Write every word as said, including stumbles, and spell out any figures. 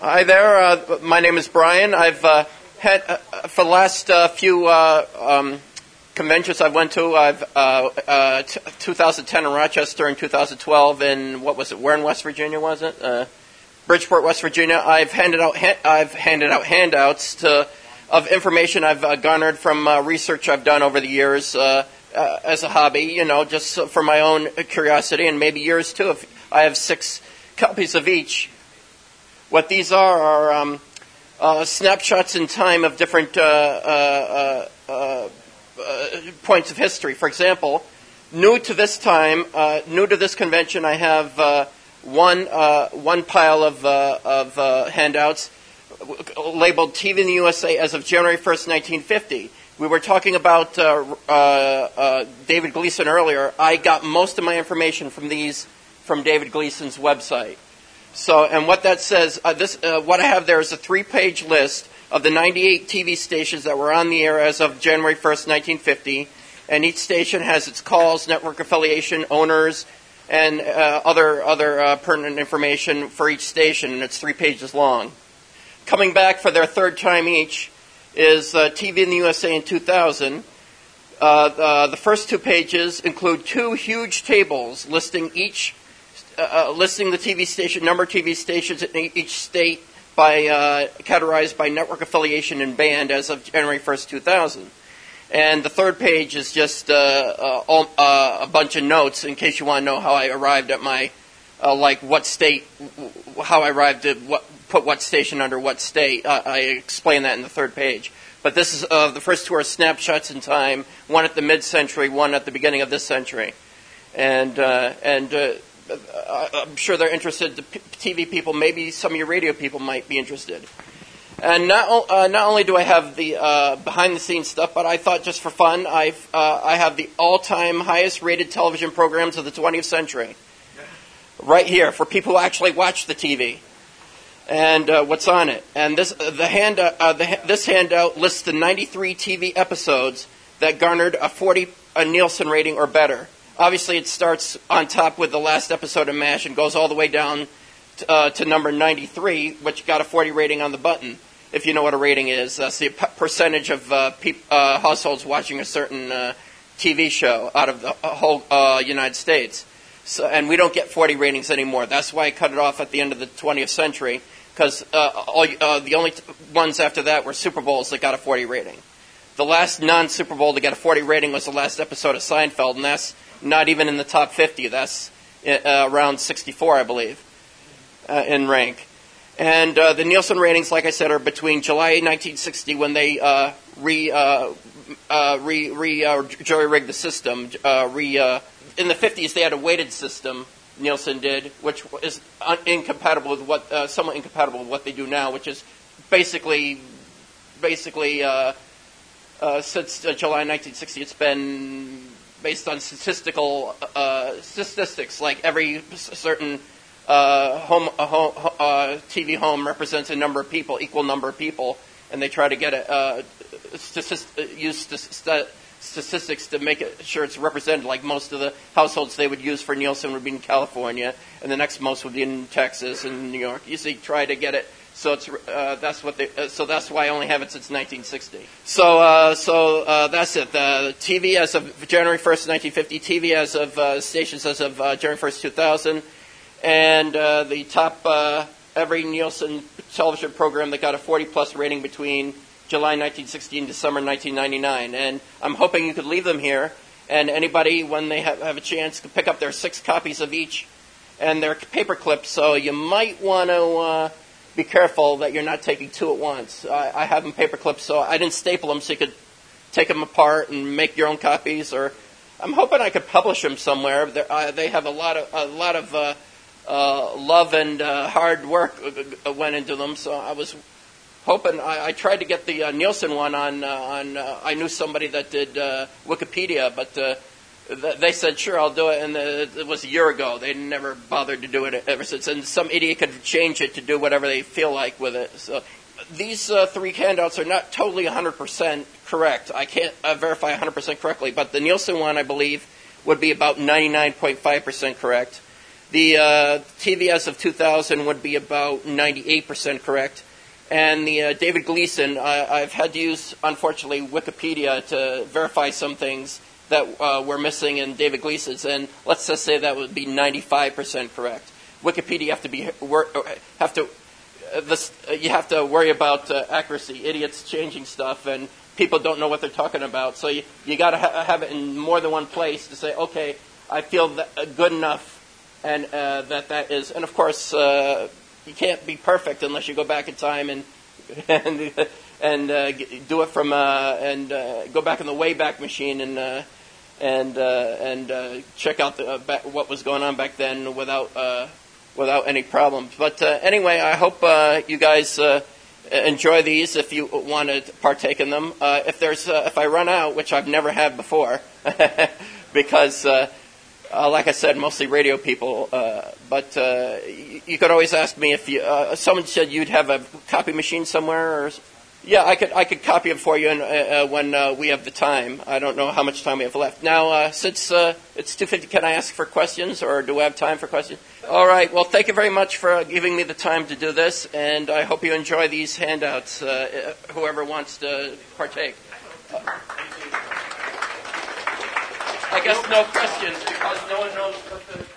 Hi there. Uh, my name is Brian. I've uh, had uh, for the last uh, few uh, um, conventions I went to. I've uh, uh, t- two thousand ten in Rochester and two thousand twelve in what was it? Where in West Virginia was it? Uh, Bridgeport, West Virginia. I've handed out ha- I've handed out handouts to of information I've uh, garnered from uh, research I've done over the years uh, uh, as a hobby. You know, just for my own curiosity and maybe yours too. If I have six copies of each. What these are are um, uh, snapshots in time of different uh, uh, uh, uh, points of history. For example, new to this time, uh, new to this convention, I have uh, one uh, one pile of uh, of uh, handouts labeled T V in the U S A as of January first, nineteen fifty. We were talking about uh, uh, uh, David Gleason earlier. I got most of my information from these from David Gleason's website. So, and what that says, uh, this, uh, what I have there is a three-page list of the ninety-eight T V stations that were on the air as of January first, nineteen fifty, and each station has its calls, network affiliation, owners, and uh, other other uh, pertinent information for each station, and it's three pages long. Coming back for their third time each is uh, T V in the U S A in two thousand. Uh, uh, the first two pages include two huge tables listing each Uh, listing the T V station, number of T V stations in each state by uh, categorized by network affiliation and band as of January first, two thousand. And the third page is just uh, uh, all, uh, a bunch of notes in case you want to know how I arrived at my, uh, like what state, how I arrived at what, put what station under what state. Uh, I explain that in the third page. But this is uh, the first two are snapshots in time, one at the mid-century, one at the beginning of this century. And, uh, and, uh, I'm sure they're interested. The T V people, maybe some of your radio people might be interested. And not uh, not only do I have the uh, behind-the-scenes stuff, but I thought just for fun, I've uh, I have the all-time highest-rated television programs of the twentieth century, right here for people who actually watch the T V, and uh, what's on it. And this uh, the hand uh, the, this handout lists the ninety-three T V episodes that garnered a forty a Nielsen rating or better. Obviously, it starts on top with the last episode of MASH and goes all the way down to, uh, to number ninety-three, which got a forty rating on the button. If you know what a rating is, that's the p- percentage of uh, pe- uh, households watching a certain uh, T V show out of the whole uh, United States. So, and we don't get forty ratings anymore. That's why I cut it off at the end of the twentieth century, because uh, all, uh, the only t- ones after that were Super Bowls that got a forty rating. The last non-Super Bowl to get a forty rating was the last episode of Seinfeld, and that's not even in the top fifty. That's uh, around sixty-four, I believe, uh, in rank. And uh, the Nielsen ratings, like I said, are between July nineteen sixty, when they uh, re uh, uh, re re uh, jury-rigged the system. Uh, re uh, in the fifties, they had a weighted system. Nielsen did, which is un- incompatible with what uh, somewhat incompatible with what they do now, which is basically basically uh, uh, since uh, July nineteen sixty, it's been based on statistical uh, statistics, like every certain uh, home, uh, home uh, T V home represents a number of people, equal number of people, and they try to get a uh, statist- use st- statistics to make it sure it's represented. Like most of the households they would use for Nielsen would be in California, and the next most would be in Texas and New York. Usually try to get it. So it's uh, that's what they. Uh, so that's why I only have it since nineteen sixty. So uh, so uh, that's it. The T V as of January first, nineteen fifty. T V as of uh, stations as of uh, January first, two thousand, and uh, the top uh, every Nielsen television program that got a forty plus rating between July nineteen sixty and December nineteen ninety-nine. And I'm hoping you could leave them here, and anybody when they have, have a chance could pick up their six copies of each, and their paper clips. So you might want to. Uh, Be careful that you're not taking two at once. I, I have them paper clips, so I didn't staple them, so you could take them apart and make your own copies. Or I'm hoping I could publish them somewhere. Uh, they have a lot of a lot of uh, uh, love and uh, hard work went into them. So I was hoping. I, I tried to get the uh, Nielsen one on. Uh, on uh, I knew somebody that did uh, Wikipedia, but. Uh, They said, sure, I'll do it, and it was a year ago. They never bothered to do it ever since. And some idiot could change it to do whatever they feel like with it. So these uh, three handouts are not totally one hundred percent correct. I can't uh, verify one hundred percent correctly, but the Nielsen one, I believe, would be about ninety-nine point five percent correct. The uh, T V S of two thousand would be about ninety-eight percent correct. And the uh, David Gleason, uh, I've had to use, unfortunately, Wikipedia to verify some things that uh, were missing in David Gleason's, and let's just say that would be ninety-five percent correct. Wikipedia have to be have to uh, this, uh, you have to worry about uh, accuracy. Idiots changing stuff, and people don't know what they're talking about. So you you got to ha- have it in more than one place to say, okay, I feel that, uh, good enough, and uh, that that is, and of course. Uh, You can't be perfect unless you go back in time and and and uh, do it from uh, and uh, go back in the Wayback Machine and uh, and uh, and uh, check out the, uh, back, what was going on back then without uh, without any problems. But uh, anyway, I hope uh, you guys uh, enjoy these if you want to partake in them. Uh, if there's uh, if I run out, which I've never had before, because. Uh, Uh, like I said, mostly radio people, uh, but uh, you, you could always ask me if you. Uh, someone said you'd have a copy machine somewhere, or yeah, I could I could copy it for you in, uh, when uh, we have the time. I don't know how much time we have left now. Uh, since uh, it's two fifty, can I ask for questions, or do we have time for questions? All right. Well, thank you very much for giving me the time to do this, and I hope you enjoy these handouts. Uh, whoever wants to partake. Uh, I guess no questions because no one knows what the